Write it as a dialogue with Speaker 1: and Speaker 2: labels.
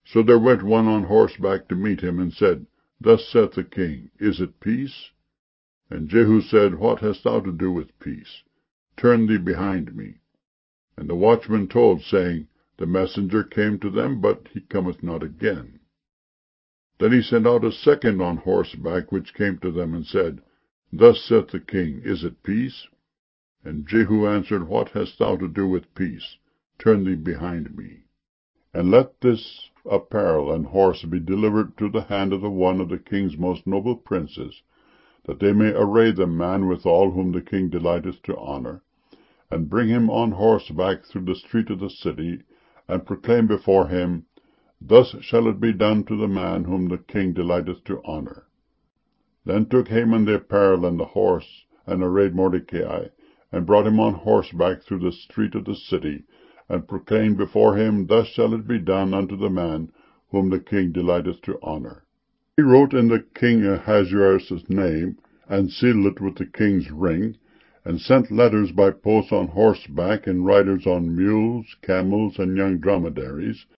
Speaker 1: So there went one on horseback to meet him, and said, Thus saith the king, Is it peace? And Jehu said, What hast thou to do with peace? Turn thee behind me. And the watchman told, saying, The messenger came to them, but he cometh not again. Then he sent out a second on horseback, which came to them, and said, Thus saith the king, Is it peace? And Jehu answered, What hast thou to do with peace? Turn thee behind me. And let this apparel and horse be delivered to the hand of one of the king's most noble princes, that they may array the man withal whom the king delighteth to honour, and bring him on horseback through the street of the city, and proclaim before him, Thus shall it be done to the man whom the king delighteth to honour. Then took Haman the apparel and the horse, and arrayed Mordecai, and brought him on horseback through the street of the city, and proclaimed before him, Thus shall it be done unto the man whom the king delighteth to honour. He wrote in the king Ahasuerus' name, and sealed it with the king's ring, and sent letters by post on horseback, and riders on mules, camels, and young dromedaries,